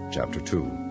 Chapter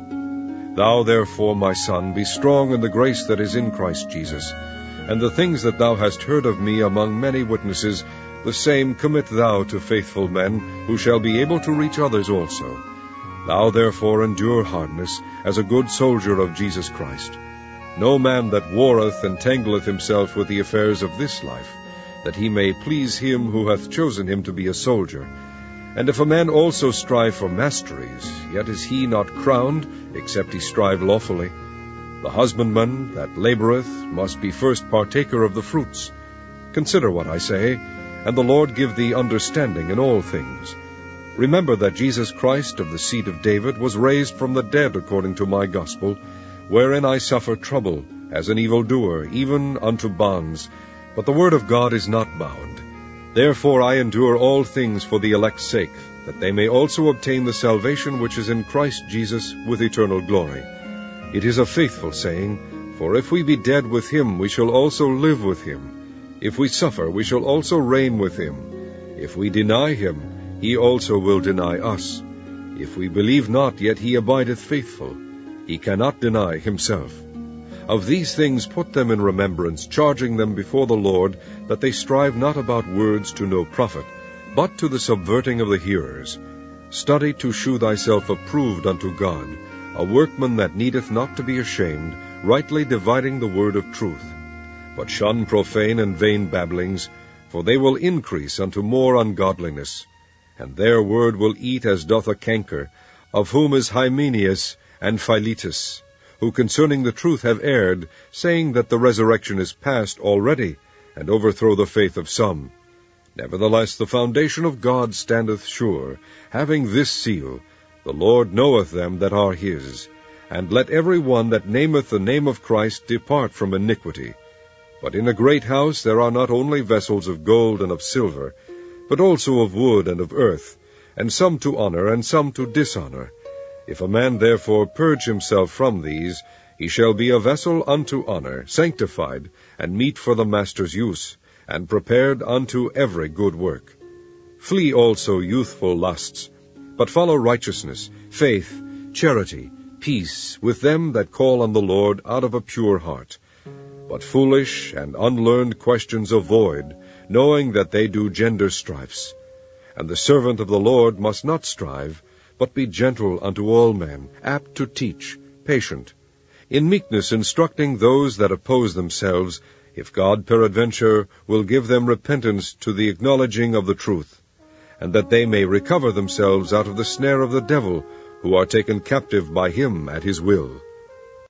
2. Thou therefore, my son, be strong in the grace that is in Christ Jesus, and the things that thou hast heard of me among many witnesses, the same commit thou to faithful men, who shall be able to reach others also. Thou therefore endure hardness, as a good soldier of Jesus Christ. No man that warreth entangleth himself with the affairs of this life, that he may please him who hath chosen him to be a soldier. And if a man also strive for masteries, yet is he not crowned, except he strive lawfully. The husbandman that laboureth must be first partaker of the fruits. Consider what I say, and the Lord give thee understanding in all things. Remember that Jesus Christ of the seed of David was raised from the dead according to my gospel, wherein I suffer trouble, as an evildoer, even unto bonds. But the word of God is not bound. Therefore I endure all things for the elect's sake, that they may also obtain the salvation which is in Christ Jesus with eternal glory. It is a faithful saying, for if we be dead with him, we shall also live with him. If we suffer, we shall also reign with him. If we deny him, he also will deny us. If we believe not, yet he abideth faithful. He cannot deny himself. Of these things put them in remembrance, charging them before the Lord, that they strive not about words to no profit, but to the subverting of the hearers. Study to shew thyself approved unto God, a workman that needeth not to be ashamed, rightly dividing the word of truth. But shun profane and vain babblings, for they will increase unto more ungodliness. And their word will eat as doth a canker, of whom is Hymenaeus and Philetus, who concerning the truth have erred, saying that the resurrection is past already, and overthrow the faith of some. Nevertheless the foundation of God standeth sure, having this seal, The Lord knoweth them that are his. And let every one that nameth the name of Christ depart from iniquity. But in a great house there are not only vessels of gold and of silver, but also of wood and of earth, and some to honor and some to dishonor. If a man therefore purge himself from these, he shall be a vessel unto honor, sanctified, and meet for the master's use, and prepared unto every good work. Flee also youthful lusts, but follow righteousness, faith, charity, peace, with them that call on the Lord out of a pure heart. But foolish and unlearned questions avoid, knowing that they do gender strifes. And the servant of the Lord must not strive, but be gentle unto all men, apt to teach, patient, in meekness instructing those that oppose themselves, if God peradventure will give them repentance to the acknowledging of the truth, and that they may recover themselves out of the snare of the devil, who are taken captive by him at his will.